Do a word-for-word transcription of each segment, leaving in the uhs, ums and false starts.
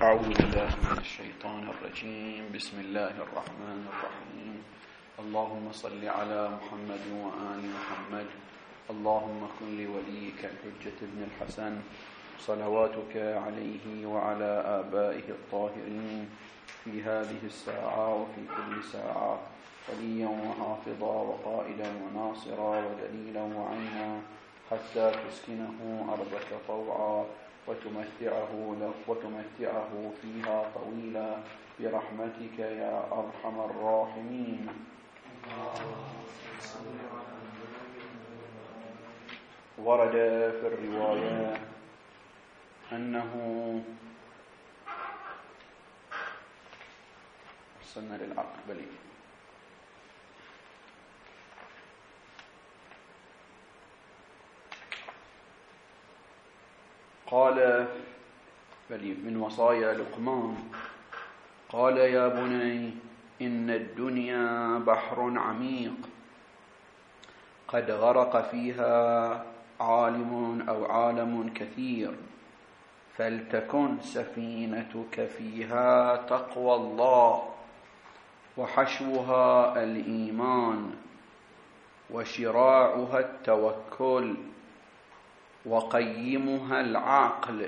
أعوذ بالله من الشيطان الرجيم. بسم الله الرحمن الرحيم. اللهم صل على محمد وآل محمد. اللهم كن لوليك الحجة ابن الحسن صلواتك عليه وعلى آبائه الطاهرين في هذه الساعة وفي كل ساعة وليا وحافظا وقائدا وناصرا ودليلا وعينا حتى تسكنه أرضك طوعا وتمتعه, وتمتعه فيها طويلا برحمتك يا أرحم الراحمين. ورد في الرواية أنه وصلنا للعقل بلي قال بلي من وصايا لقمان قال يا بني إن الدنيا بحر عميق قد غرق فيها عالم أو عالم كثير فلتكن سفينتك فيها تقوى الله وحشوها الإيمان وشراعها التوكل وقيمها العقل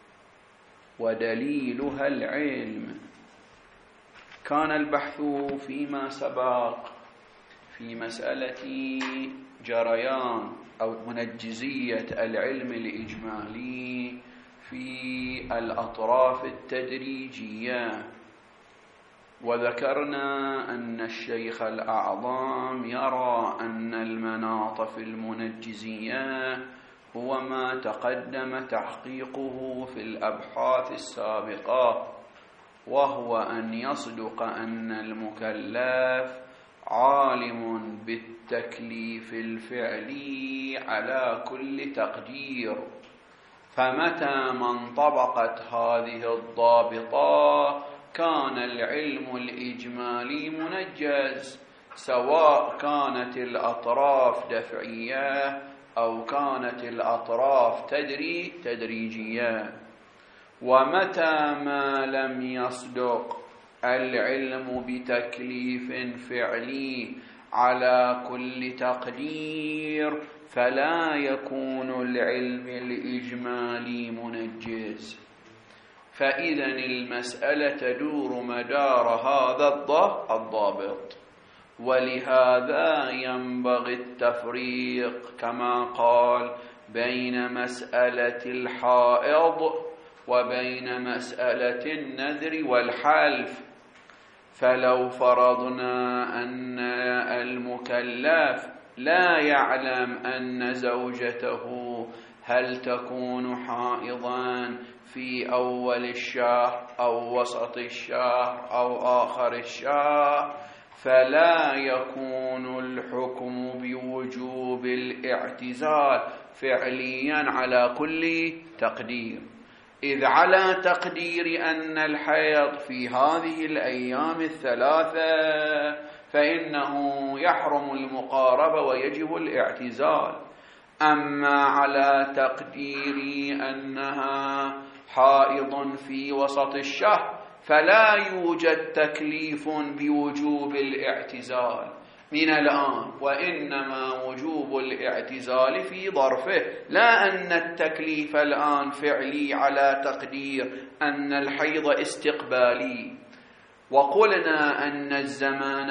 ودليلها العلم. كان البحث فيما سبق في مسألة جريان أو منجزية العلم الإجمالي في الأطراف التدريجية، وذكرنا أن الشيخ الأعظم يرى أن المناط في المنجزية هو ما تقدم تحقيقه في الأبحاث السابقة، وهو أن يصدق أن المكلف عالم بالتكليف الفعلي على كل تقدير. فمتى ما انطبقت هذه الضابطة كان العلم الإجمالي منجز، سواء كانت الأطراف دفعية أو كانت الأطراف تدري تدريجية. ومتى ما لم يصدق العلم بتكليف فعلي على كل تقدير فلا يكون العلم الإجمالي منجز. فإذا المسألة تدور مدار هذا الضابط، ولهذا ينبغي التفريق كما قال بين مسألة الحائض وبين مسألة النذر والحلف. فلو فرضنا أن المكلف لا يعلم أن زوجته هل تكون حائضا في أول الشهر أو وسط الشهر أو آخر الشهر، فلا يكون الحكم بوجوب الاعتزال فعليا على كل تقدير، إذ على تقدير أن الحيض في هذه الأيام الثلاثة فإنه يحرم المقاربة ويجب الاعتزال. أما على تقدير أنها حائض في وسط الشهر فلا يوجد تكليف بوجوب الاعتزال من الآن، وإنما وجوب الاعتزال في ظرفه، لا أن التكليف الآن فعلي على تقدير أن الحيض استقبالي. وقلنا أن الزمان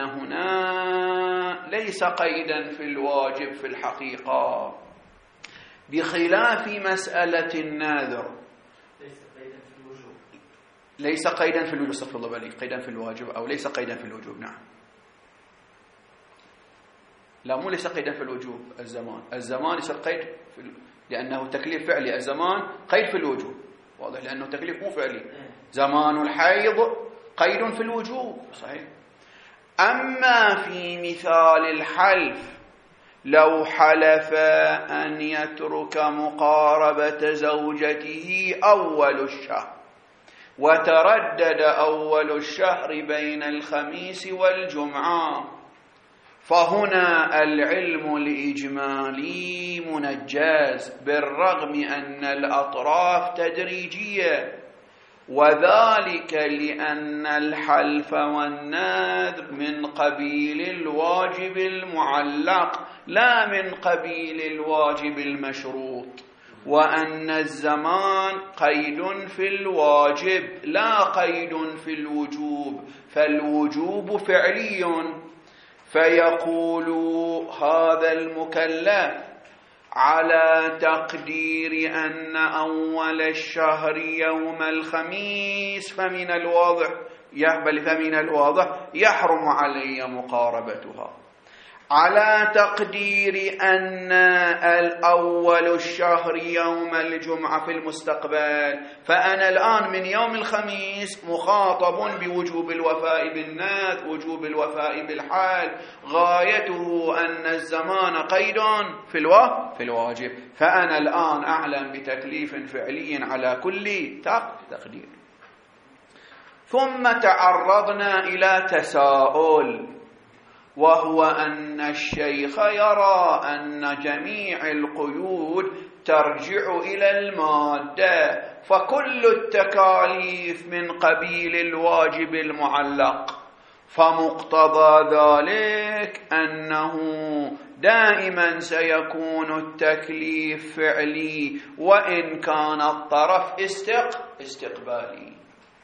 هنا ليس قيدا في الواجب في الحقيقة، بخلاف مسألة النذر ليس قيدا في الوجوب، استغفر الله عليك، قيدا في الواجب أو ليس قيدا في الوجوب. نعم، لا، مو ليس قيدا في الوجوب. الزمان الزمان يصير قيد في ال... لأنه تكليف فعلي. الزمان قيد في الوجوب، واضح، لأنه تكليف مو فعلي. زمان الحيض قيد في الوجوب، صحيح. أما في مثال الحلف، لو حلف أن يترك مقاربة زوجته أول الشهر وتردد أول الشهر بين الخميس والجمعة، فهنا العلم الإجمالي منجز بالرغم أن الأطراف تدريجية. وذلك لأن الحلف والنذر من قبيل الواجب المعلق لا من قبيل الواجب المشروط، وأن الزمان قيد في الواجب لا قيد في الوجوب، فالوجوب فعلي. فيقول هذا المكلف على تقدير أن أول الشهر يوم الخميس فمن الواضح بل فمن الواضح يحرم علي مقاربتها، على تقدير أن الأول الشهر يوم الجمعة في المستقبل، فأنا الآن من يوم الخميس مخاطب بوجوب الوفاء بالنذر، وجوب الوفاء بالحال، غايته أن الزمان قيد في الوا في الواجب، فأنا الآن أعلم بتكليف فعلي على كل تقدير. ثم تعرضنا إلى تساؤل، وهو أن الشيخ يرى أن جميع القيود ترجع إلى المادة، فكل التكاليف من قبيل الواجب المعلق، فمقتضى ذلك أنه دائما سيكون التكليف فعلي وإن كان الطرف استقبالي.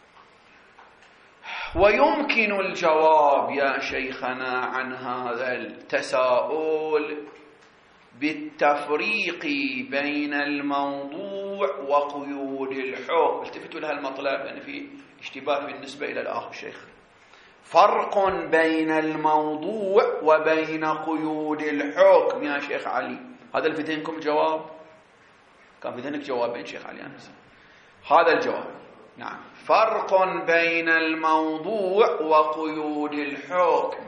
ويمكن الجواب يا شيخنا عن هذا التساؤل بالتفريق بين الموضوع وقيود الحكم. التفتوا لها المطلب لأن في اشتباه بالنسبة إلى الآخر شيخ. فرق بين الموضوع وبين قيود الحكم يا شيخ علي، هذا اللي في ذهنكم الجواب؟ كان في ذهنك جوابين شيخ علي أنس. هذا الجواب نعم، فرق بين الموضوع وقيود الحكم.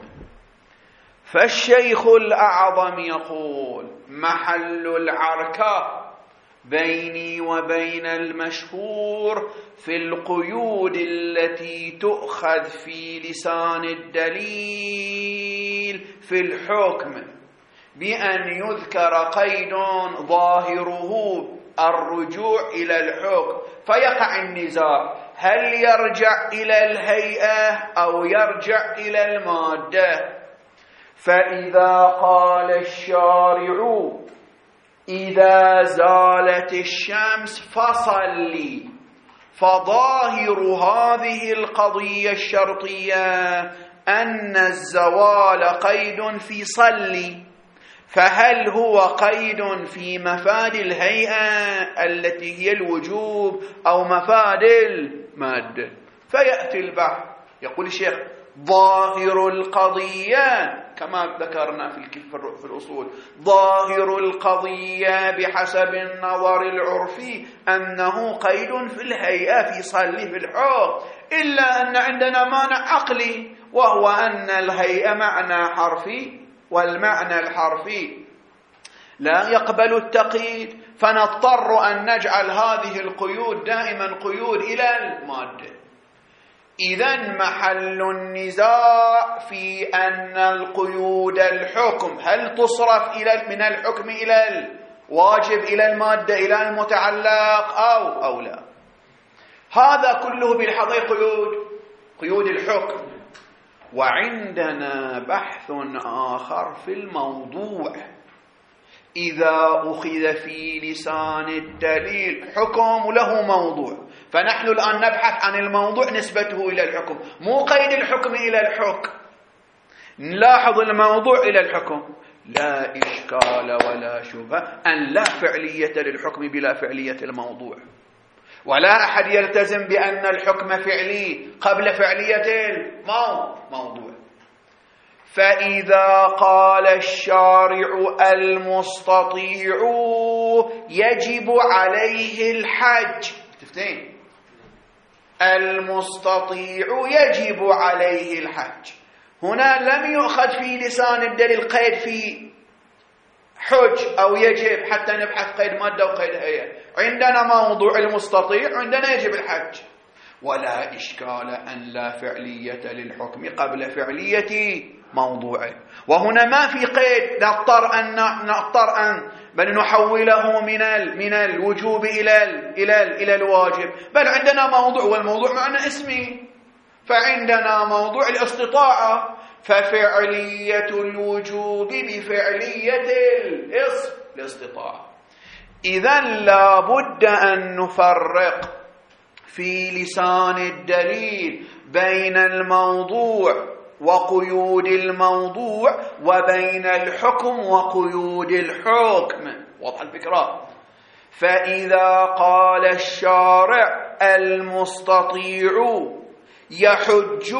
فالشيخ الأعظم يقول محل العركة بيني وبين المشهور في القيود التي تؤخذ في لسان الدليل في الحكم، بأن يذكر قيد ظاهره الرجوع إلى الحكم، فيقع النزاع هل يرجع إلى الهيئة أو يرجع إلى المادة. فإذا قال الشارع إذا زالت الشمس فصلي، فظاهر هذه القضية الشرطية أن الزوال قيد في صلي، فهل هو قيد في مفاد الهيئة التي هي الوجوب أو مفاد المادة؟ فيأتي البحث، يقول الشيخ ظاهر القضية كما ذكرنا في في الأصول، ظاهر القضية بحسب النظر العرفي أنه قيد في الهيئة في صلي في الحكم، إلا أن عندنا مانع عقلي، وهو أن الهيئة معنى حرفي، والمعنى الحرفي لا يقبل التقييد، فنضطر أن نجعل هذه القيود دائما قيود إلى المادة. إذن محل النزاع في أن القيود الحكم هل تصرف إلى من الحكم إلى الواجب إلى المادة إلى المتعلق أو أو لا. هذا كله بالحقيقة قيود قيود الحكم. وعندنا بحث آخر في الموضوع، إذا أخذ في لسان الدليل حكم له موضوع، فنحن الآن نبحث عن الموضوع نسبته إلى الحكم، مو قيد الحكم إلى الحكم. نلاحظ الموضوع إلى الحكم، لا إشكال ولا شبهة أن لا فعلية للحكم بلا فعلية الموضوع، ولا أحد يلتزم بأن الحكم فعلي قبل فعلية الموضوع. فإذا قال الشارع المستطيع يجب عليه الحج، تفتين المستطيع يجب عليه الحج، هنا لم يؤخذ في لسان الدليل قيد في حج أو يجب حتى نبحث قيد مادة وقيد هيئة، عندنا موضوع المستطيع، عندنا يجب الحج، ولا إشكال أن لا فعلية للحكم قبل فعلية موضوعه. وهنا ما في قيد نضطر أن نضطر أن بل نحوله من من الوجوب إلى إلى إلى الواجب، بل عندنا موضوع، والموضوع معنى اسمي، فعندنا موضوع الاستطاعة، ففعلية الوجوب بفعلية الاستطاعة. إذن لا بد أن نفرق في لسان الدليل بين الموضوع وقيود الموضوع وبين الحكم وقيود الحكم. واضح الفكرة؟ فإذا قال الشارع المستطيع يحج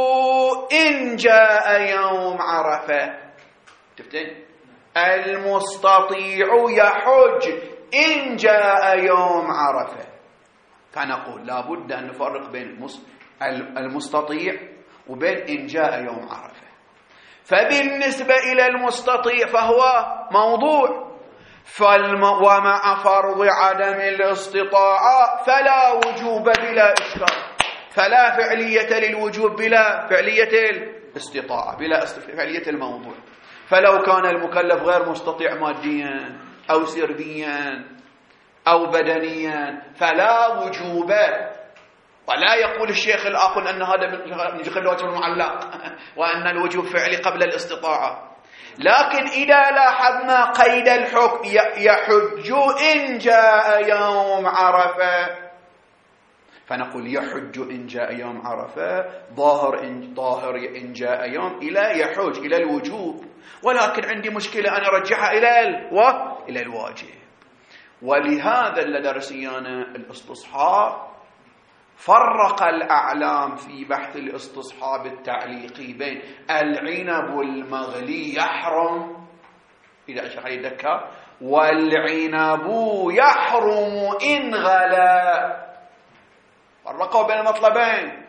إن جاء يوم عرفة، تفتين؟ المستطيع يحج إن جاء يوم عرفة، فنقول لا بد أن نفرق بين المستطيع وبين إن جاء يوم عرفة. فبالنسبة إلى المستطيع فهو موضوع، فالم... ومع فرض عدم الاستطاعة فلا وجوب بلا إشكال، فلا فعلية للوجوب بلا فعلية الاستطاعة، بلا فعلية الموضوع. فلو كان المكلف غير مستطيع ماديا أو سرديا أو بدنيا فلا وجوب. ولا يقول الشيخ الآخر أن هذا من جهة الواجب المعلق وأن الوجوب فعلي قبل الاستطاعة. لكن إذا لاحظنا قيد الحكم يحج إن جاء يوم عرفة، فنقول يحج إن جاء يوم عرفة ظاهر إن, ظاهر إن جاء يوم إلى يحج إلى الوجوب، ولكن عندي مشكلة أنا أرجعها إلى الو... إلى الواجب. ولهذا لدرسيانا الاستصحاب فرق الأعلام في بحث الاستصحاب التعليقي بين العنب المغلي يحرم إذا أشغل يدكا والعنب يحرم إن غلا، فرقوا بين المطلبين.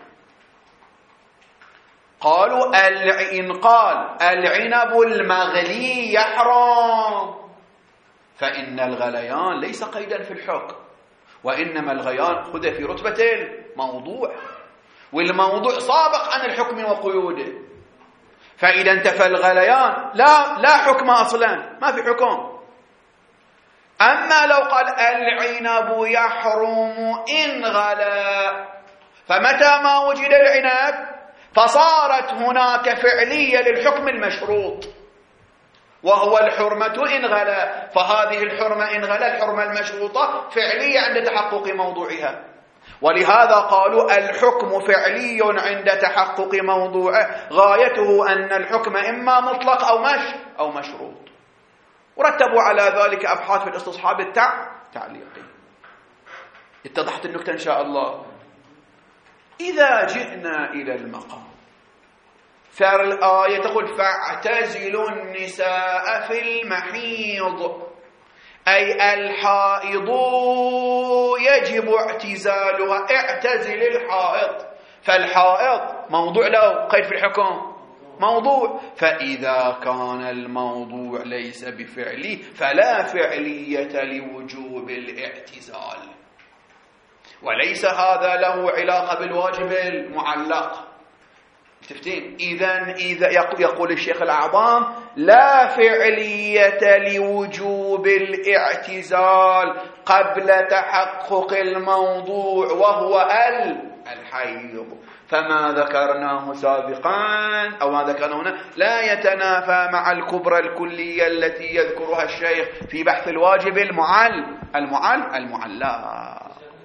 قالوا إن قال العنب المغلي يحرم فإن الغليان ليس قيدا في الحكم، وإنما الغيان خذ في رتبة الموضوع، والموضوع سابق عن الحكم وقيوده. فإذا انتفى الغليان لا لا حكم أصلا، ما في حكم. أما لو قال العنب يحرم إن غلا، فمتى ما وجد العنب فصارت هناك فعلية للحكم المشروط وهو الحرمة إن غلا، فهذه الحرمة إن غلا الحرمة المشروطة فعلية عند تحقق موضوعها. ولهذا قالوا الحكم فعلي عند تحقق موضوعه، غايته أن الحكم إما مطلق أو مش أو مشروط. ورتبوا على ذلك أبحاث في الاستصحاب التعليقي. اتضحت النكتة إن شاء الله. إذا جئنا إلى المقام، فالآية تقول فاعتزلوا النساء في المحيض، أي الحائض يجب اعتزالها، اعتزل الحائض. فالحائض موضوع له قيد في الحكم موضوع، فإذا كان الموضوع ليس بفعلي فلا فعلية لوجوب الاعتزال، وليس هذا له علاقة بالواجب المعلق. تفتين؟ إذن إذا يقول الشيخ الأعظم لا فعلية لوجوب الاعتزال قبل تحقق الموضوع وهو الحيض. فما ذكرناه سابقا أو ما ذكرناه هنا لا يتنافى مع الكبرى الكلية التي يذكرها الشيخ في بحث الواجب المعل المعل المعلق.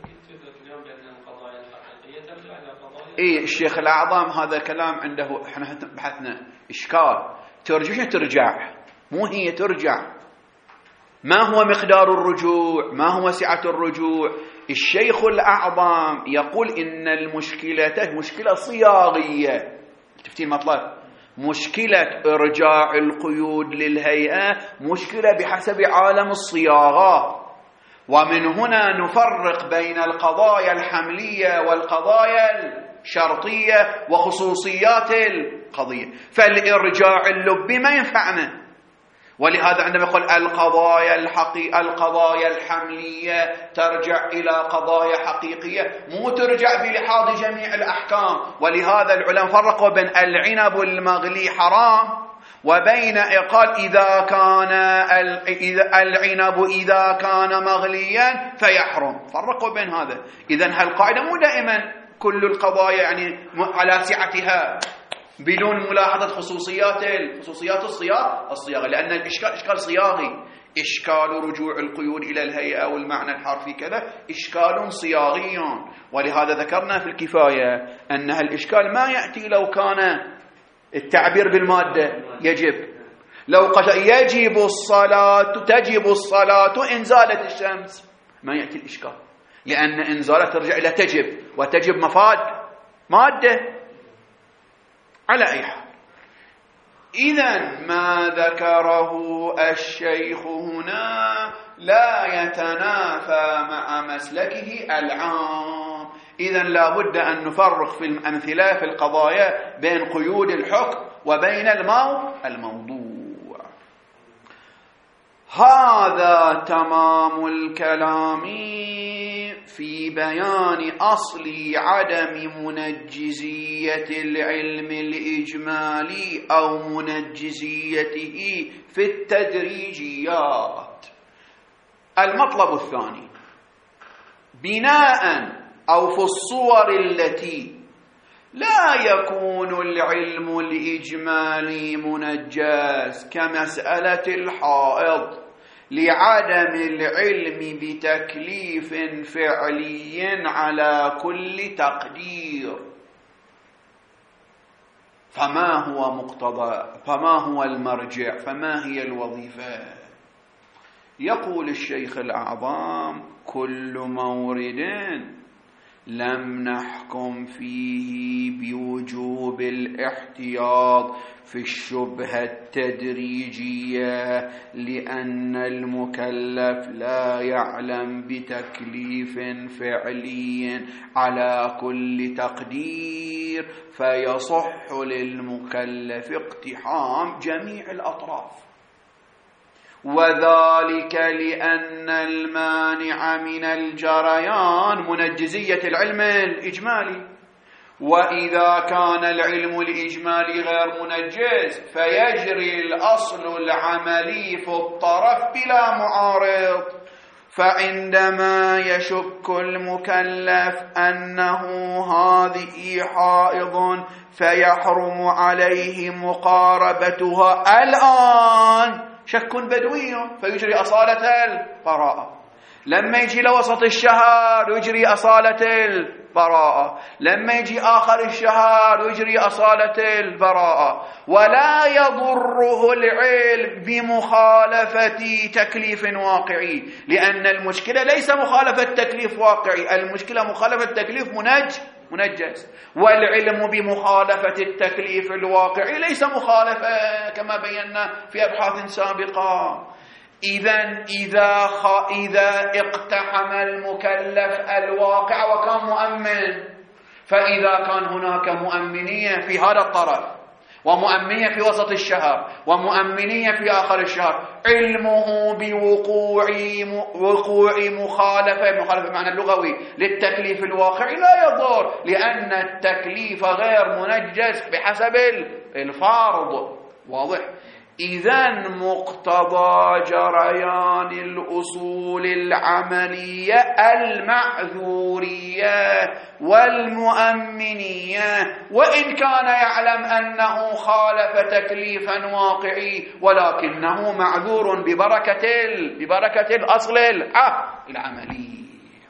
إيه الشيخ الأعظم هذا كلام عنده، احنا بحثنا إشكال. ترجع ترجع مو هي ترجع. ما هو مقدار الرجوع؟ ما هو سعة الرجوع؟ الشيخ الأعظم يقول إن المشكلة مشكلة صياغية. تفتين مطلب مشكلة إرجاع القيود للهيئة مشكلة بحسب عالم الصياغة، ومن هنا نفرق بين القضايا الحملية والقضايا الشرطية وخصوصيات القضية. فالإرجاع اللبي ما ينفعنا، ولهذا عندما يقول القضايا الحقيقية القضايا الحملية ترجع إلى قضايا حقيقية، مو ترجع بلحاظ جميع الأحكام. ولهذا العلماء فرقوا بين العنب المغلي حرام وبين قال إذا كان العنب إذا كان مغليا فيحرم، فرقوا بين هذا. إذن هالقاعدة مو دائما كل القضايا يعني على سعتها بدون ملاحظة خصوصيات خصوصيات الصياغة الصياغة لأن الإشكال إشكال صياغي، إشكال رجوع القيود إلى الهيئة والمعنى الحرفي كذا إشكال صياغي. ولهذا ذكرنا في الكفاية أن الإشكال ما يأتي لو كان التعبير بالمادة يجب، لو قال يجب الصلاة تجب الصلاة إن زالت الشمس ما يأتي الإشكال، لأن إن زالت ترجع إلى تجب، وتجب مفاد مادة. على أي حال، إذن ما ذكره الشيخ هنا لا يتنافى مع مسلكه العام. إذن لا بد أن نفرق في الأمثلة في القضايا بين قيود الحكم وبين الموضوع. هذا تمام الكلام في بيان أصل عدم منجزية العلم الإجمالي أو منجزيته في التدريجيات. المطلب الثاني، بناء أو في الصور التي لا يكون العلم الإجمالي منجز كمسألة الحائض لعدم العلم بتكليف فعلي على كل تقدير، فما هو مقتضى فما هو المرجع فما هي الوظيفة؟ يقول الشيخ الأعظم: كل مورد لم نحكم فيه بوجوب الاحتياط في الشبهة التدريجية لأن المكلف لا يعلم بتكليف فعلي على كل تقدير، فيصح للمكلف اقتحام جميع الأطراف، وذلك لأن المانع من الجريان منجزية العلم الإجمالي. وإذا كان العلم الإجمالي غير منجز فيجري الأصل العملي في الطرف بلا معارض. فعندما يشك المكلف أنه هذه حائض فيحرم عليه مقاربتها الآن شك بدوي فيجري أصالة البراءة، لما يجي لوسط الشهر يجري أصالة البراءة، لما يجي آخر الشهر يجري أصالة البراءة، ولا يضره العلم بمخالفة تكليف واقعي، لأن المشكلة ليس مخالفة تكليف واقعي، المشكلة مخالفة تكليف منج منجز، والعلم بمخالفة التكليف الواقعي ليس مخالفة كما بينا في أبحاث سابقة. إذن إذا خ... إذا اقتحم المكلف الواقع وكان مؤمن، فإذا كان هناك مؤمنية في هذا الطرف ومؤمنية في وسط الشهر ومؤمنية في آخر الشهر، علمه بوقوع وقوع مخالفة مخالفة معنى اللغوي للتكليف الواقعي لا يضر، لأن التكليف غير منجز بحسب الفرض. واضح؟ إذن مقتضى جريان الأصول العملية المعذورية والمؤمنية، وإن كان يعلم أنه خالف تكليفا واقعي ولكنه معذور ببركة ببركة الأصل العملي.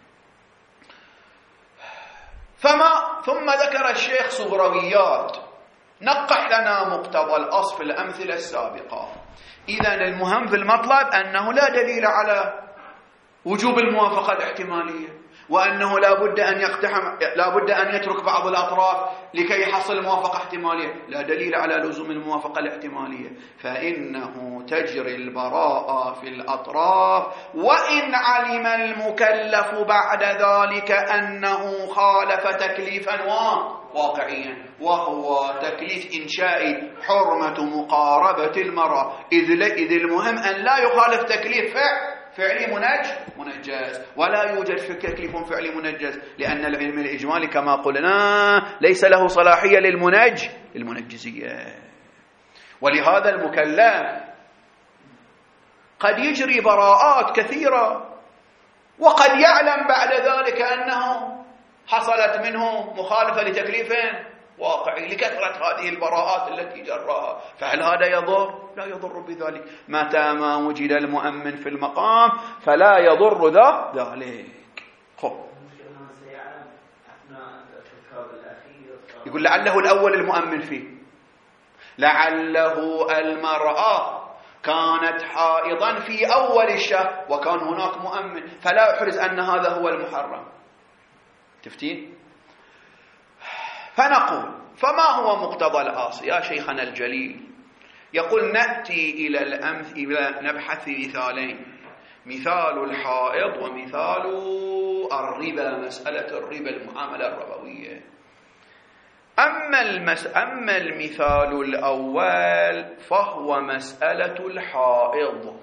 فما ثم ذكر الشيخ صغرويات نقح لنا مقتضى الأصل في الأمثلة السابقة. إذن المهم في المطلب أنه لا دليل على وجوب الموافقة الاحتمالية، وأنه لا بد أن يقتحم لا بد أن يترك بعض الأطراف لكي يحصل موافقة احتمالية، لا دليل على لزوم الموافقة الاحتمالية، فإنه تجري البراءة في الأطراف، وإن علم المكلف بعد ذلك أنه خالف تكليفا واقعيا، وهو تكليف إنشائي حرمة مقاربة المرأة، إذ المهم أن لا يخالف تكليف فعل فعلي منج منجز، ولا يوجد في تكليف فعلي منجز، لأن العلم الإجمالي كما قلنا ليس له صلاحية للمنج المنجزية. ولهذا المكلف قد يجري براءات كثيرة، وقد يعلم بعد ذلك أنه حصلت منه مخالفة لتكليف واقعي لكثرة هذه البراءات التي جراها، فهل هذا يضر؟ لا يضر بذلك، متى ما وجد المؤمن في المقام فلا يضر ذا ذلك. خب يقول لعله الأول المؤمن فيه، لعله المرأة كانت حائضا في أول الشهر وكان هناك مؤمن، فلا يحرز أن هذا هو المحرم. تفتين؟ فنقول فما هو مقتضى الأصل يا شيخنا الجليل؟ يقول نأتي إلى الأمثلة، نبحث مثالين، مثال الحائض ومثال الربا، مسألة الربا المعاملة الربوية. أما, المس... أما المثال الأول فهو مسألة الحائض.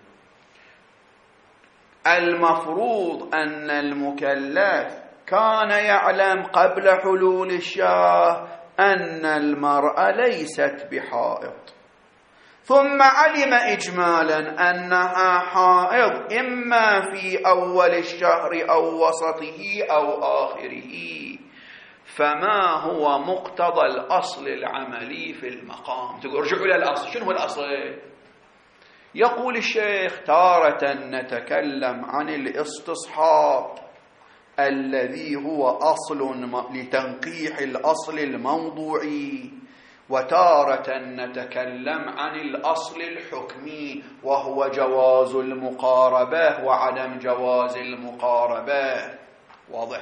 المفروض أن المكلف كان يعلم قبل حلول الشهر أن المرأة ليست بحائض، ثم علم إجمالا أنها حائض إما في أول الشهر أو وسطه أو آخره، فما هو مقتضى الأصل العملي في المقام؟ تقول ارجعوا إلى الأصل، شنو هو الأصل؟ يقول الشيخ تارة نتكلم عن الاستصحاب الذي هو أصل لتنقيح الأصل الموضوعي، وتارة نتكلم عن الأصل الحكمي وهو جواز المقاربة وعدم جواز المقاربة. واضح؟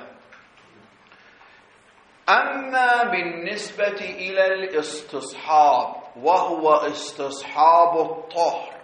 أما بالنسبة إلى الاستصحاب وهو استصحاب الطهر،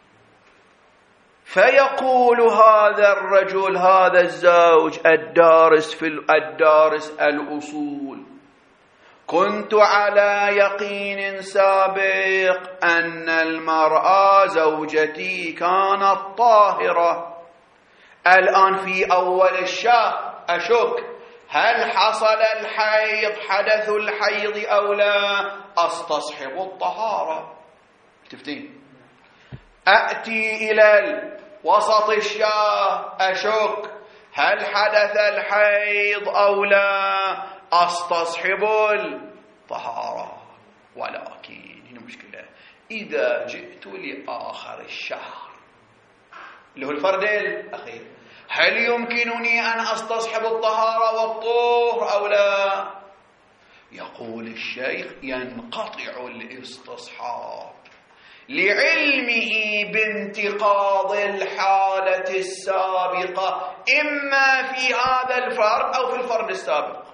فيقول هذا الرجل هذا الزوج الدارس في الدارس الأصول كنت على يقين سابق أن المرأة زوجتي كانت طاهرة، الآن في أول الشهر أشك هل حصل الحيض حدث الحيض أو لا، أستصحب الطهارة. تفتين؟ أأتي إلى وسط الشهر أشك هل حدث الحيض أو لا، أستصحب الطهارة. ولكن هنا مشكلة، إذا جئت لآخر الشهر اللي هو الفرد الأخير، هل يمكنني أن أستصحب الطهارة والطهر أو لا؟ يقول الشيخ ينقطع الاستصحاب لعلمه بانتقاض الحالة السابقة إما في هذا الفرد أو في الفرد السابق،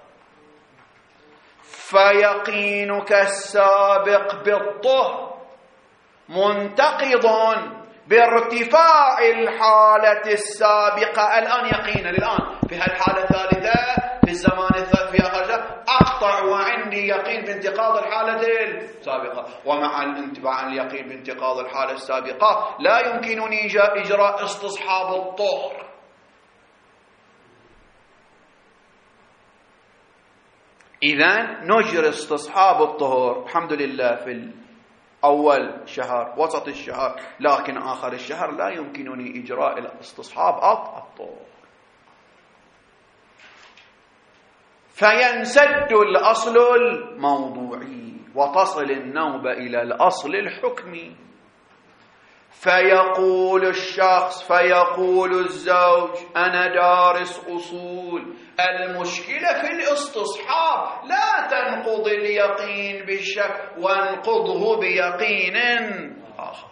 فيقينك السابق بالطهر منتقض بارتفاع الحالة السابقة الآن يقينا الآن في هالحالة الثالثة في الزمان الثالث في آخر أقطع وعندي يقين بانتقاض الحالة السابقة، ومع الانتباع اليقين بانتقاض الحالة السابقة لا يمكنني إجراء استصحاب الطهر. إذن نجري استصحاب الطهر الحمد لله في أول شهر وسط الشهر، لكن آخر الشهر لا يمكنني إجراء الاستصحاب الطهر، فينسد الأصل الموضوعي وتصل النوبة إلى الأصل الحكمي. فيقول الشخص فيقول الزوج أنا دارس أصول، المشكلة في الاستصحاب، لا تنقض اليقين بالشك وانقضه بيقين آخر.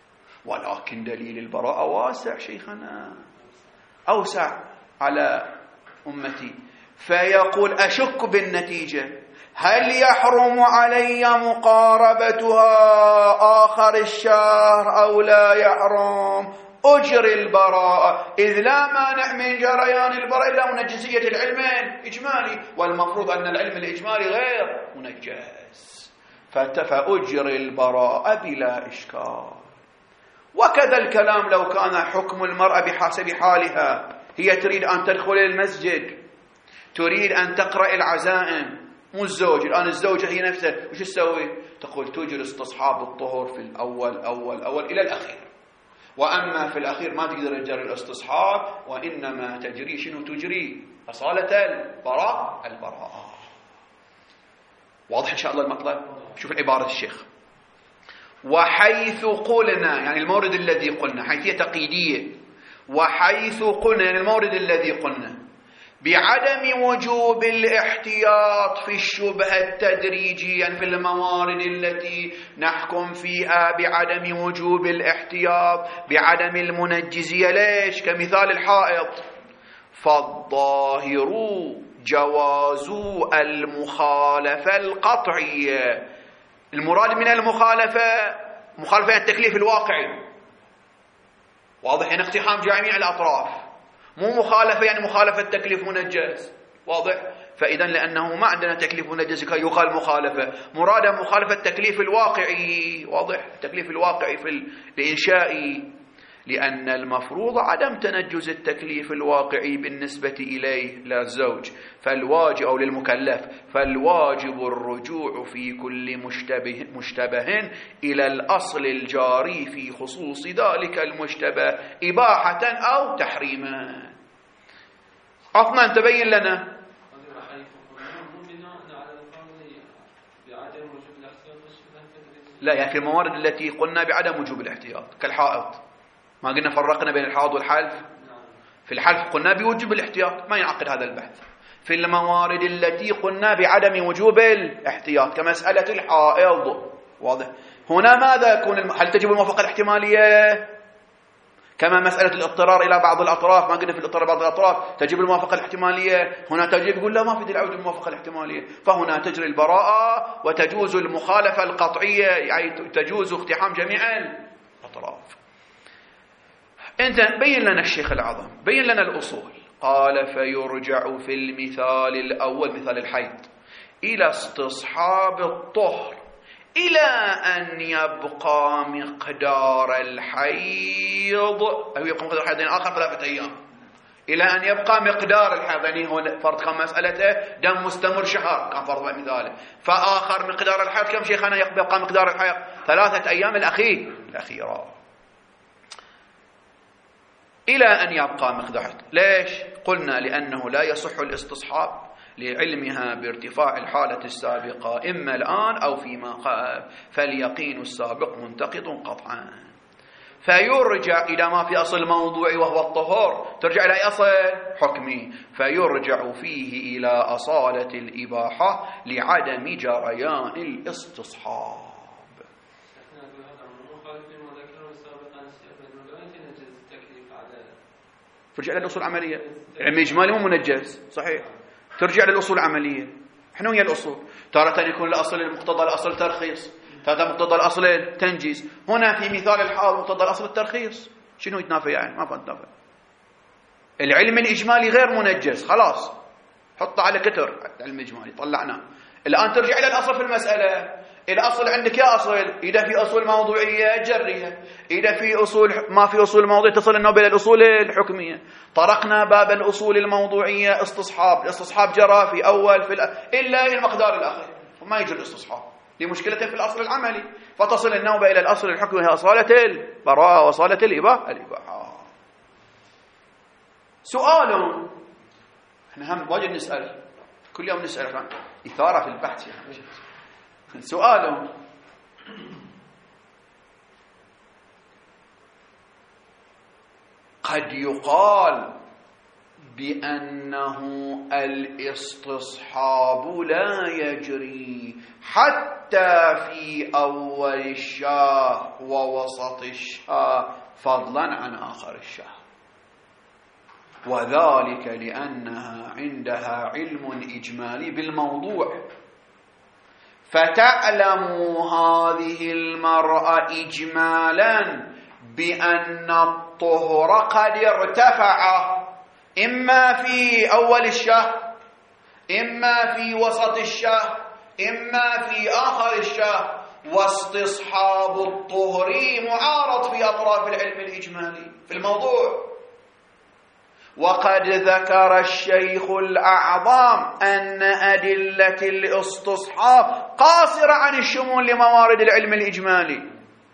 ولكن دليل البراءة واسع شيخنا، أوسع على أمتي، فيقول أشك بالنتيجة، هل يحرم علي مقاربتها آخر الشهر أو لا يحرم؟ أجري البراءة، إذ لا مانع من جريان البراءة إلا منجزية العلم الإجمالي، والمفروض أن العلم الإجمالي غير منجز، فأجري البراءة بلا إشكال. وكذا الكلام لو كان حكم المرأة بحسب حالها، هي تريد أن تدخل المسجد، تريد أن تقرأ العزائم، مو الزوج. الآن الزوجة هي نفسها وش تسوي؟ تقول تجري استصحاب الطهر في الأول أول أول إلى الأخير، وأما في الأخير ما تقدر تجري الاستصحاب، وإنما تجري شنو؟ تجري أصالة البراء البراءة. واضح إن شاء الله المطلب؟ شوف عبارة الشيخ: وحيث قلنا، يعني المورد الذي قلنا، حيثية تقييدية، وحيث قلنا يعني المورد الذي قلنا بعدم وجوب الاحتياط في الشبهة التدريجية، يعني في الموارد التي نحكم فيها بعدم وجوب الاحتياط، بعدم المنجزية. ليش؟ كمثال الحائط، فالظاهر جواز المخالفة القطعية. المراد من المخالفة مخالفة التكليف الواقعي، واضح؟ هنا اقتحام جميع الأطراف، مو مخالفة يعني مخالفة تكليف منجز، واضح؟ فإذا لأنه ما عندنا تكليف منجز كي يقال مخالفة، مراده مخالفة التكليف الواقعي، واضح؟ التكليف الواقعي في الإنشاء، لأن المفروض عدم تنجز التكليف الواقعي بالنسبة إليه للزوج، فالواجب أو للمكلف، فالواجب الرجوع في كل مشتبه, مشتبه إلى الأصل الجاري في خصوص ذلك المشتبه إباحة أو تحريما. عطنا تبين لنا. لا، يعني في الموارد التي قلنا بعدم وجوب الاحتياط كالحائط، ما قلنا فرقنا بين الحائض والحلف؟ في الحلف قلنا بوجوب الاحتياط، ما ينعقد هذا البحث. في الموارد التي قلنا بعدم وجوب الاحتياط كمسألة الحائض، واضح؟ هنا ماذا يكون الم... هل تجب الموافقة الاحتمالية؟ كما مسألة الاضطرار إلى بعض الأطراف، ما قلنا في الاضطرار بعض الأطراف تجب الموافقة الاحتمالية، هنا تجب، يقول لا ما في دليل الموافقة الاحتمالية، فهنا تجري البراءة وتجوز المخالفة القطعية، يعني تجوز اقتحام جميع الأطراف. انت بين لنا الشيخ العظم، بين لنا الأصول. قال فيرجع في المثال الأول مثال الحيض إلى استصحاب الطهر إلى أن يبقى مقدار الحيض، أو يبقى مقدار الحيض آخر ثلاثة أيام، إلى أن يبقى مقدار الحيض، يعني هو فرض كان مسألته دم مستمر شهر، كان فرض مثاله، فآخر مقدار الحيض كم شيخنا يبقى مقدار الحيض؟ ثلاثة أيام الأخير الأخيرة، إلى أن يبقى مقدار. ليش؟ قلنا لأنه لا يصح الاستصحاب لعلمها بارتفاع الحالة السابقة إما الآن أو فيما قبل، فاليقين السابق منتقض قطعا. فيرجع إلى ما في أصل موضوعي وهو الطهور، ترجع إلى أصل حكمي، فيرجع فيه إلى أصالة الإباحة لعدم جريان الاستصحاب. ترجع للأصول العملية، علم إجمالي مو منجز، صحيح، ترجع للأصول العملية. احنا هي الأصول، تارة يكون الأصل المقتضى الأصل ترخيص، تارة مقتضى الأصل تنجيز. هنا في مثال الحال مقتضى الأصل الترخيص، شنو يتنافى يعني؟ ما فهمت. العلم الإجمالي غير منجز، خلاص حط على كتر علم إجمالي طلعناه. الآن ترجع إلى الأصل في المسألة. الأصل عندك يا أصل، إذا في أصول موضوعية جريها، إذا في أصول ما في أصول موضوعية تصل النوبة إلى الأصول الحكمية. طرقنا باب الأصول الموضوعية استصحاب، الاستصحاب جرى في أول في الأ... إلا المقدار الأخير، وما يجري الاستصحاب لمشكلة في الأصل العملي، فتصل النوبة إلى الأصل الحكمي هي أصالة البراءة وصالة الإباحة الإباحة. سؤال احنا هم واجد نسأل، كل يوم نسأل عن إثارة في البحث يعني. سؤال قد يقال بأنه الاستصحاب لا يجري حتى في أول الشهر ووسط الشهر فضلا عن آخر الشهر. وذلك لأنها عندها علم إجمالي بالموضوع، فتعلم هذه المرأة إجمالا بأن الطهر قد ارتفع إما في أول الشهر، إما في وسط الشهر، إما في آخر الشهر، واستصحاب الطهر معارض في أطراف العلم الإجمالي في الموضوع. وقد ذكر الشيخ الأعظم أن أدلة الاستصحاب قاصرة عن الشمول لموارد العلم الإجمالي.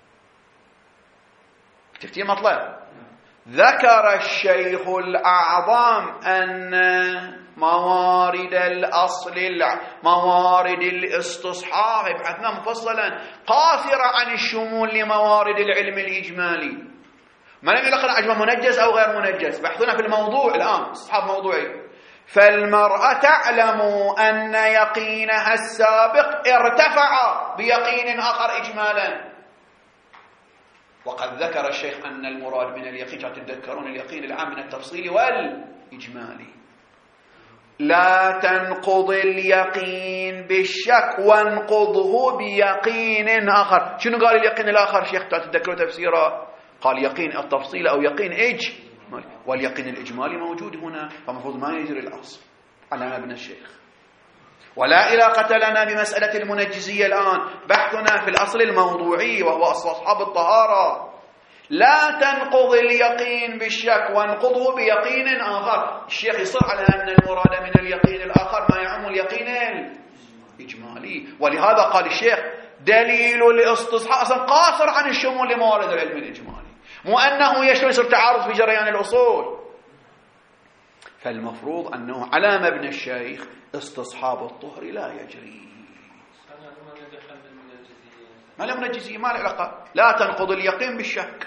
شفتي مطلب؟ ذكر الشيخ الأعظم أن موارد الأصل موارد الاستصحاب بحثنا مفصلا قاصرة عن الشمول لموارد العلم الإجمالي. ما لم يلقن عجمة منجز أو غير منجز، بحثنا في الموضوع الآن استصحاب موضوعي. فالمرأة تعلم أن يقينها السابق ارتفع بيقين آخر إجمالا. وقد ذكر الشيخ أن المراد من اليقين، تتذكرون اليقين العام من التفصيل والإجمالي. لا تنقض اليقين بالشك وانقضه بيقين آخر. شنو قال اليقين الآخر شيخ؟ تتذكروا تفسيره؟ قال يقين التفصيل أو يقين إجمالي، واليقين الإجمالي موجود هنا، فمفروض ما يجري الأصل على مبنى الشيخ. ولا علاقة لنا بمسألة المنجزية الآن، بحثنا في الأصل الموضوعي وهو أصل أصحاب الطهارة. لا تنقض اليقين بالشك وانقضه بيقين آخر. الشيخ يصر على أن المراد من اليقين الآخر ما يعم اليقين الإجمالي، ولهذا قال الشيخ دليل الاستصحاب أصلا قاصر عن الشمول لموارد العلم الإجمالي، مو أنه يشمل يصير تعارض في جريان الأصول. فالمفروض أنه على مبنى الشيخ استصحاب الطهر لا يجري. ما له منجزية، ما له علاقة. لا تنقض اليقين بالشك.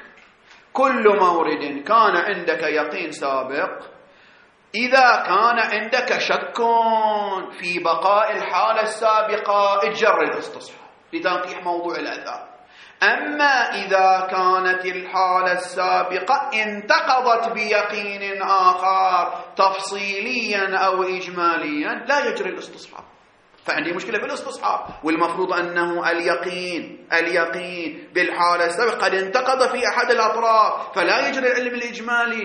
كل مورد كان عندك يقين سابق، إذا كان عندك شك في بقاء الحالة السابقة اجر الاستصحاب لتنقيح موضوع الأثار. أما إذا كانت الحالة السابقة انتقضت بيقين آخر تفصيليا أو إجماليا لا يجري الاستصحاب. فعندي مشكلة في الاستصحاب، والمفروض أنه اليقين اليقين بالحالة السابقة قد انتقض في أحد الأطراف فلا يجري العلم الإجمالي.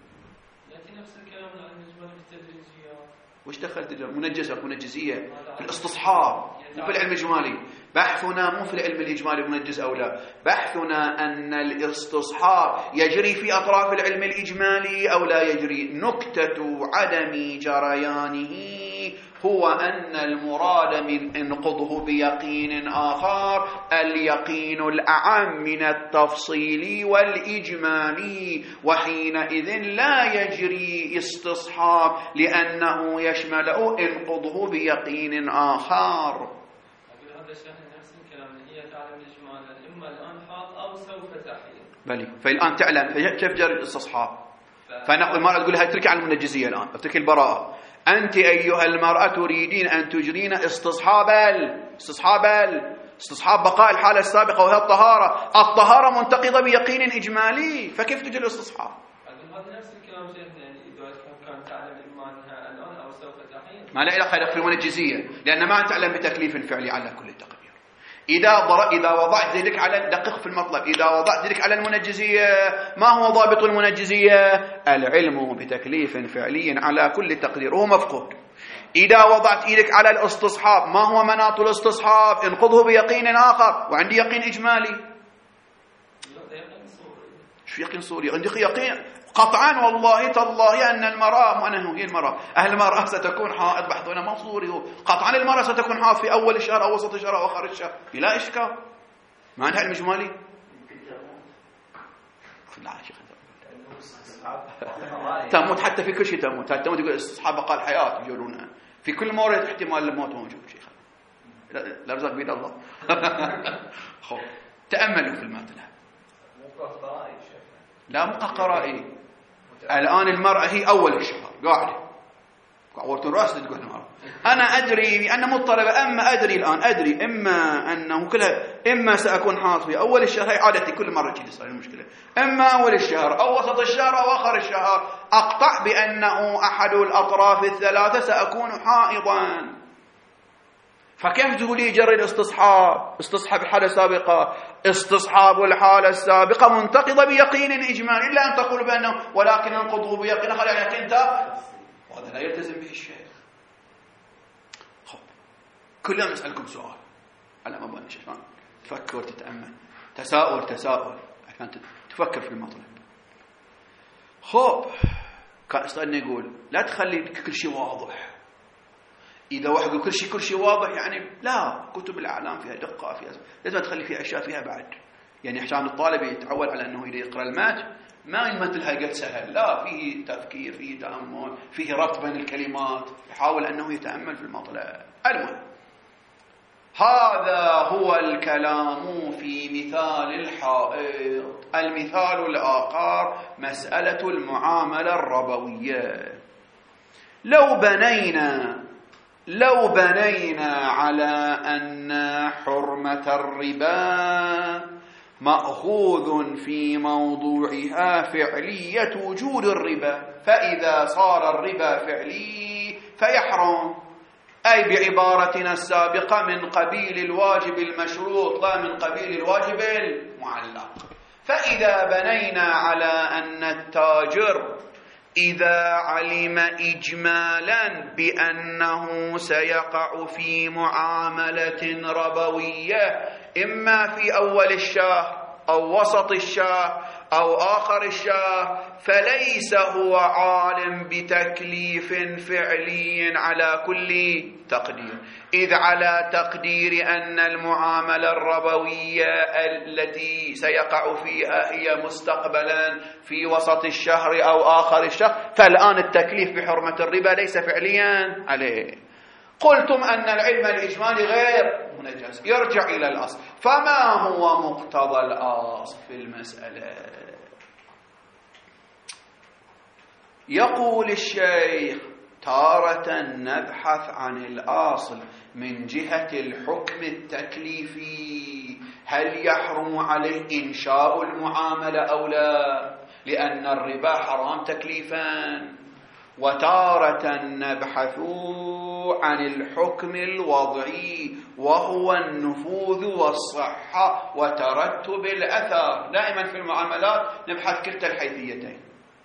لكن نفس الكلام عن الإجمالي بالتدريجية. وش دخلت منجزة منجزية في الاستصحاب مو في العلم الإجمالي؟ بحثنا مو في العلم الإجمالي منجز أو لا، بحثنا أن الاستصحاب يجري في أطراف العلم الإجمالي أو لا يجري. نكتة عدم جريانه هو أن المراد من انقضه بيقين آخر اليقين الأعم من التفصيل والإجمالي، وحينئذ لا يجري استصحاب لأنه يشمله انقضه بيقين آخر. هذا الشيخ نفس الكلام، هي تعلم الإجمال إما الآن حاط أو سوف تحيل. بلي فالآن تعلم كيف جري الاستصحاب. فنقول المرأة تقول لها اتركي عن المنجزية الآن، اتركي البراءة. أنت أيها المرأة تريدين أن تجرين استصحاب استصحاب استصحاب بقاء الحالة السابقة وهي الطهارة. الطهارة منتقضة بيقين إجمالي، فكيف تجري الاستصحاب؟ هذا نفس الكلام شيخنا، يعني إذا كان تعلم إما أنها الآن أو سوف تحيل ما لا علاقة في المنجزية، لأن ما تعلم بتكليف فعلي على كل التقدير. إذا ضر... إذا وضعت ذلك على دقق في المطلب، إذا وضعت ذلك على المنجزية، ما هو ضابط المنجزية؟ العلم بتكليف فعلي على كل تقدير، وهو مفقود. إذا وضعت إيدك على الاستصحاب، ما هو مناط الاستصحاب؟ انقضه بيقين آخر، وعندي يقين إجمالي. شو يقين صوري؟ عندي يقين قطعا والله تالله أن المرأة وأنا هي المرأة أهل المرأة ستكون حائض، بحثنا منصوري هو قطعا المرأة ستكون حائض في أول الشهر أو وسط الشهر أو آخر الشهر بلا إشكال. ما عندها علم إجمالي؟ لا شيخ تموت حتى في كل شيء تموت، تموت يقول استصحاب بقاء الحياة يقولونها في كل مورد احتمال الموت موجود. شيخ لا رزق بيد الله. خو تأملوا في المطلب. لا مو قرائي. الآن المرأة هي أول الشهر قاعدة عورت راسي تقول أنا أدري أنا مضطربة، أما أدري الآن أدري إما أنه كلها إما سأكون حاط في أول الشهر، هي عادتي كل مرة تجي تصير المشكلة، إما أول الشهر أو وسط الشهر أو آخر الشهر، أقطع بأنه أحد الأطراف الثلاثة سأكون حائضا. فكيف تقولي يجري الاستصحاب؟ استصحاب الحالة السابقة، استصحاب الحالة السابقة منتقضة بيقين إجمالي، إلا أن تقول بأنه ولكن انقضوا بيقين خلال يقين تام، وهذا لا يلتزم به الشيخ. خب كل يوم أسألكم سؤال على ما بني شيخان، تفكر تتأمل، تساؤل تساؤل عشان تفكر في المطلب. خب كان أستاذنا يقول لا تخلي كل شيء واضح. إذا واحد يقول كل شيء كل شيء واضح يعني لا، كتب الأعلام فيها دقة، فيها لازم تخلي فيها أشياء فيها بعد، يعني عشان الطالب يتعود على أنه إذا يقرأ المات ما المثل هاي قد سهل، لا فيه تفكير، فيه تأمل، فيه ربط بين الكلمات، يحاول أنه يتأمل في المطلب. المهم هذا هو الكلام في مثال الحائط. المثال الآخر مسألة المعاملة الربوية. لو بنينا لو بنينا على أن حرمة الربا مأخوذ في موضوعها فعلية وجود الربا، فإذا صار الربا فعلي فيحرم، أي بعبارتنا السابقة من قبيل الواجب المشروط لا من قبيل الواجب المعلق. فإذا بنينا على أن التاجر إذا علم إجمالا بأنه سيقع في معاملة ربوية إما في أول الشهر أو وسط الشهر أو آخر الشهر، فليس هو عالم بتكليف فعلي على كل تقدير، إذ على تقدير أن المعاملة الربوية التي سيقع فيها هي مستقبلا في وسط الشهر أو آخر الشهر، فالآن التكليف بحرمة الربا ليس فعليا عليه. قلتم أن العلم الإجمالي غير منجز، يرجع إلى الأصل. فما هو مقتضى الأصل في المسألة؟ يقول الشيخ تارة نبحث عن الأصل من جهة الحكم التكليفي، هل يحرم عليه إنشاء المعاملة أو لا، لأن الربا حرام تكليفا. وتارة نبحث عن الحكم الوضعي وهو النفوذ والصحة وترتب الأثر. دائما في المعاملات نبحث كلتا الحيثيتين.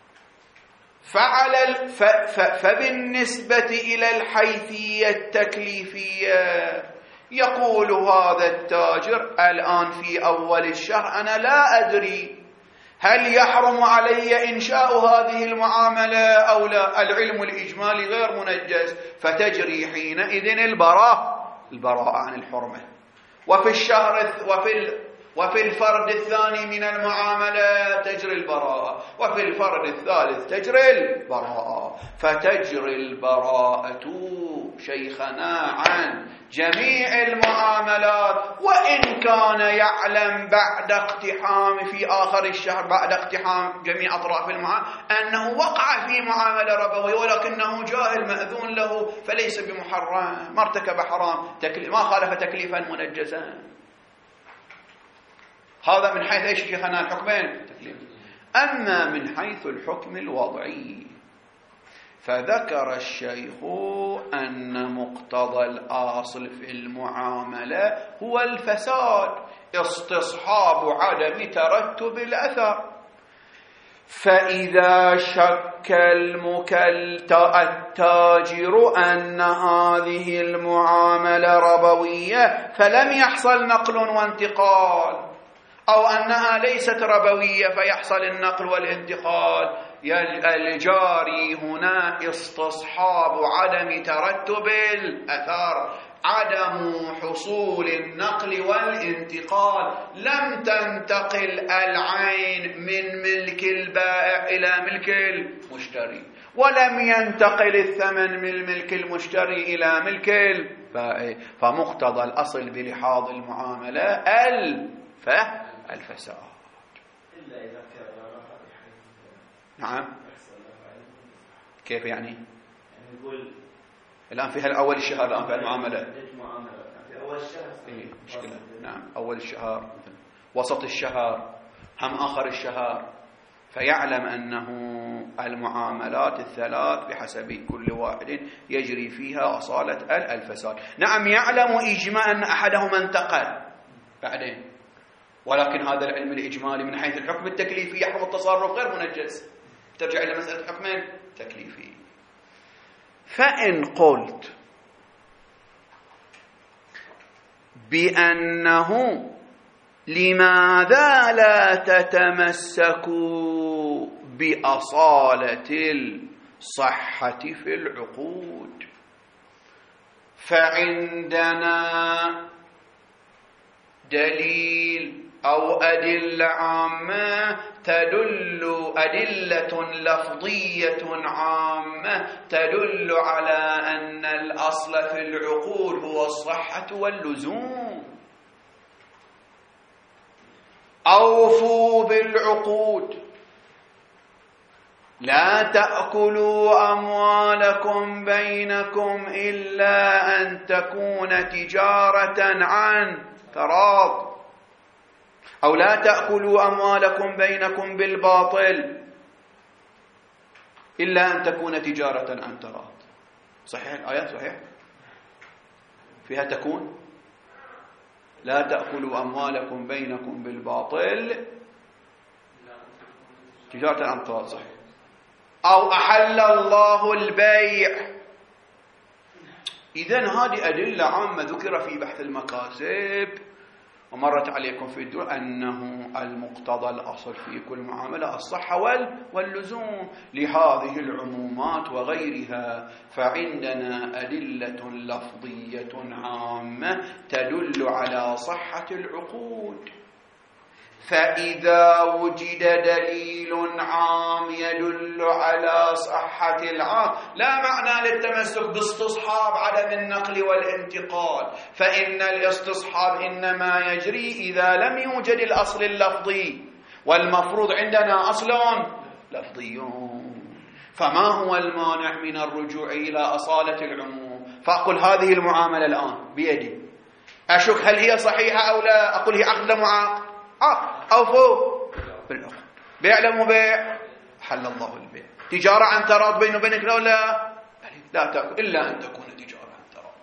فعلى ف... ف... فبالنسبة إلى الحيثية التكليفية يقول هذا التاجر الآن في أول الشهر أنا لا أدري هل يحرم علي إنشاء هذه المعاملة أو لا، العلم الإجمالي غير منجز، فتجري حينئذ البراءة البراءة عن الحرمة. وفي الشهر وفي ال... وفي الفرد الثاني من المعاملة تجري البراءة، وفي الفرد الثالث تجري البراءة، فتجري البراءة شيخنا عن جميع المعاملات، وإن كان يعلم بعد اقتحام في آخر الشهر بعد اقتحام جميع أطراف المعاملة أنه وقع في معاملة ربوية، ولكنه جاهل مأذون له فليس بمحرم، ما ارتكب حرام، ما خالف تكليفا منجزا. هذا من حيث ايش شيخنا الحكمين تكليف. أما من حيث الحكم الوضعي فذكر الشيخ أن مقتضى الأصل في المعاملة هو الفساد، استصحاب عدم ترتب الأثر. فإذا شك التاجر أن هذه المعاملة ربوية فلم يحصل نقل وانتقال، أو أنها ليست ربوية فيحصل النقل والانتقال، الجاري هنا استصحاب عدم ترتب الأثر، عدم حصول النقل والانتقال. لم تنتقل العين من ملك البائع إلى ملك المشتري، ولم ينتقل الثمن من ملك المشتري إلى ملك البائع، فمقتضى الأصل بلحاظ المعاملة الفه الفساد. إلا إذا كان نعم. كيف يعني؟ يعني يقول الآن في أول الشهر، الآن في المعاملة في أول الشهر إيه مشكلة. نعم أول الشهر، وسط الشهر، هم آخر الشهر. فيعلم أنه المعاملات الثلاث بحسب كل واحد يجري فيها أصالة الفساد. نعم يعلم إجماعا أن أحدهما انتقل بعدين، ولكن هذا العلم الإجمالي من حيث الحكم التكليفي يحرم التصرف غير منجز. ترجع إلى مسألة الحكم التكليفي. فإن قلت بأنه لماذا لا تتمسكوا بأصالة الصحة في العقود، فعندنا دليل أو أدلة عامة تدل، أدلة لفظية عامة تدل على أن الأصل في العقود هو الصحة واللزوم. أوفوا بالعقود، لا تأكلوا أموالكم بينكم إلا أن تكون تجارة عن تراض، أو لا تأكلوا أموالكم بينكم بالباطل إلا أن تكون تجارة عن تراض. صحيح الآيات صحيح فيها تكون، لا تأكلوا أموالكم بينكم بالباطل تجارة عن تراض. صحيح. أو أحل الله البيع. إذن هذه أدلة عامة ذكر في بحث المكاسب، ومرت عليكم في الدور أنه المقتضى الأصل في كل معاملة الصحة واللزوم لهذه العمومات وغيرها. فعندنا أدلة لفظية عامة تدل على صحة العقود. فإذا وجد دليل عام يدل على صحة العام، لا معنى للتمسك باستصحاب عدم النقل والانتقال، فإن الاستصحاب إنما يجري إذا لم يوجد الأصل اللفظي، والمفروض عندنا أصل لفظي. فما هو المانع من الرجوع إلى أصالة العموم؟ فأقول هذه المعاملة الآن بيدي، أشك هل هي صحيحة أو لا، أقول هي عقد معاق عقد أو فوق بالعقد، بيع لم بيع حل الله البيع، تجارة عن تراض بينه وبينك لا لا لا تأكل إلا أن تكون تجارة عن تراض.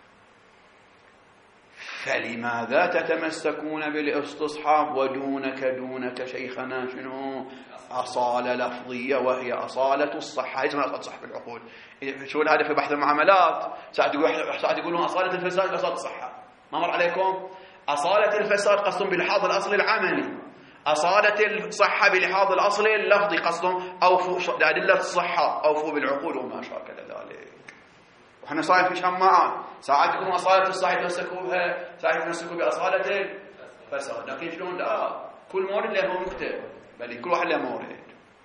فلماذا تتمسكون بالاستصحاب ودونك دونك شيخنا شنو أصالة لفظية وهي أصالة الصحة؟ اسمها أصالة صحة العقود. شو هذا في بحث المعاملات ساعات يقولون ساعات يقولون أصالة الفساد أصالة الصحة. ما مر عليكم؟ أصالة الفساد قصدهم بلحاظ الأصل العملي، أصالة الصحة بلحاظ الأصل اللفظي قصدهم أوفوا أدلة الصحة، أوفوا بالعقول وما شاكل ذلك. وإحنا صاير فيش هم معا، ساعات يكونوا أصالة الصحة يتمسكوا بها، ساعات يتمسكوا بأصالة الفساد. لكن شلون؟ لا، كل مورد له مكتب، بل كل واحد له مورد.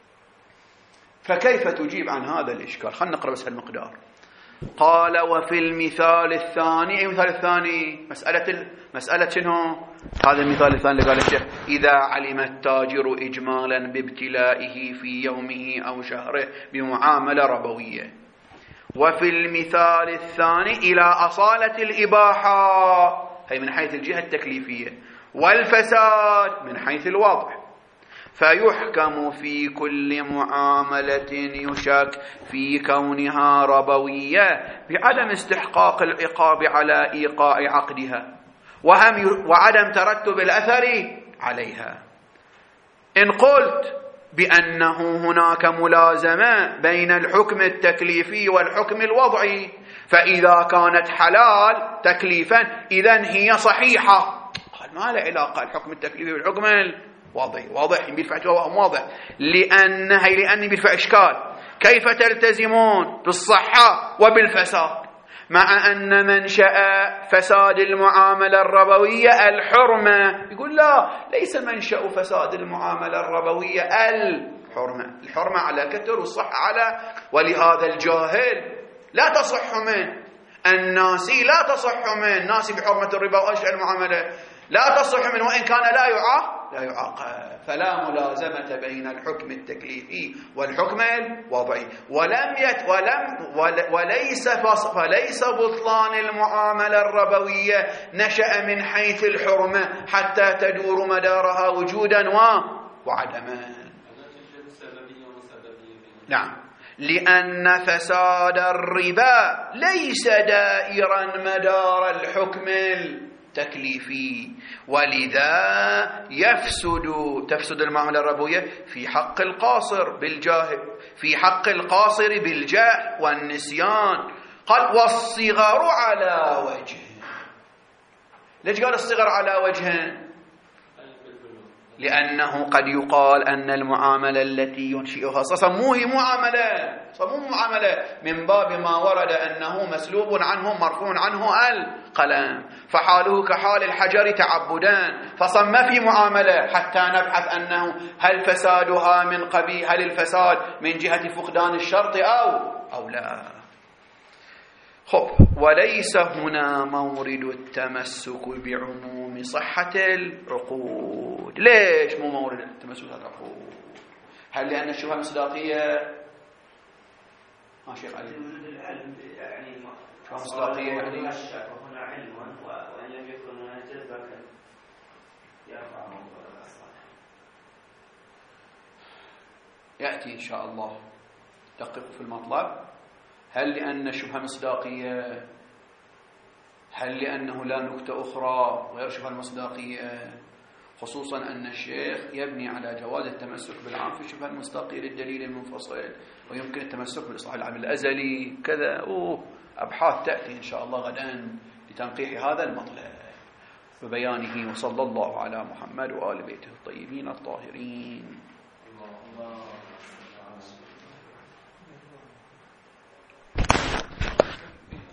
فكيف تجيب عن هذا الإشكال؟ خلينا نقرأ بس هالمقدار. قال وفي المثال الثاني، أي مثال الثاني؟ مسألة مسألة شنو؟ هذا المثال الثاني اللي قال الشيخ: إذا علم التاجر إجمالا بابتلائه في يومه أو شهره بمعاملة ربوية. وفي المثال الثاني إلى أصالة الإباحة، هي من حيث الجهة التكليفية، والفساد من حيث الوضع. فيحكم في كل معاملة يشك في كونها ربوية بعدم استحقاق العقاب على إيقاع عقدها وهم وعدم ترتب الأثر عليها. إن قلت بأنه هناك ملازمة بين الحكم التكليفي والحكم الوضعي، فإذا كانت حلال تكليفا إذن هي صحيحة. قال ما له علاقة الحكم التكليفي والحكم واضح واضح بيدفع جوابهم واضح، لأن هي لأني بيدفع إشكال كيف تلتزمون بالصحة وبالفساد مع أن منشأ فساد المعاملة الربوية الحرمة؟ يقول لا، ليس منشأ فساد المعاملة الربوية الحرمة، الحرمة على كتر والصحة على. ولهذا الجاهل لا تصح منه، الناسي لا تصح منه، الناسي بحرمة الربا وأشياء المعاملة لا تصح منه وإن كان لا يعاق لا يعاقب. فلا ملازمة بين الحكم التكليفي والحكم الوضعي. ولم يت ولم وليس فليس بطلان المعاملة الربوية نشأ من حيث الحرمة حتى تدور مدارها وجودا وعدما. نعم، لأن فساد الربا ليس دائرا مدار الحكم التكليفي، ولذا يفسد تفسد المعاملة الربوية في حق القاصر بالجاه في حق القاصر بالجاه والنسيان. قال والصغر على وجه. ليش قال الصغر على وجه؟ لأنه قد يقال أن المعاملة التي ينشئها صموه معاملة صموه معاملة من باب ما ورد أنه مسلوب عنه مرفوع عنه القلم، فحاله كحال الحجر تعبدا، فصم في معاملة حتى نبحث أنه هل فسادها من قبيل هل الفساد من جهة فقدان الشرط أو أو لا. خب، وليس هنا مورد التمسك بعموم صحة العقود. ليش مو مورد التمسك بالعقود؟ هل لأن الشبهة مصداقية؟ ما شيخ علي العلم يعني شبهة مصداقية يعني هنا علما وأن لم يكن هناك جذبة يرفع موضوع الأصل. يأتي إن شاء الله دقق في المطلب. هل لأن الشبهة مصداقية؟ هل لأنه لا نكتة أخرى غير شبهة المصداقية؟ خصوصا أن الشيخ يبني على جواز التمسك بالعام في الشبهة المصداقية للدليل المنفصل، ويمكن التمسك بالإصلاح العام الأزلي كذا. أوه أبحاث تأتي إن شاء الله غدا لتنقيح هذا المطلب وبيانه. وصلى الله على محمد وآل بيته الطيبين الطاهرين.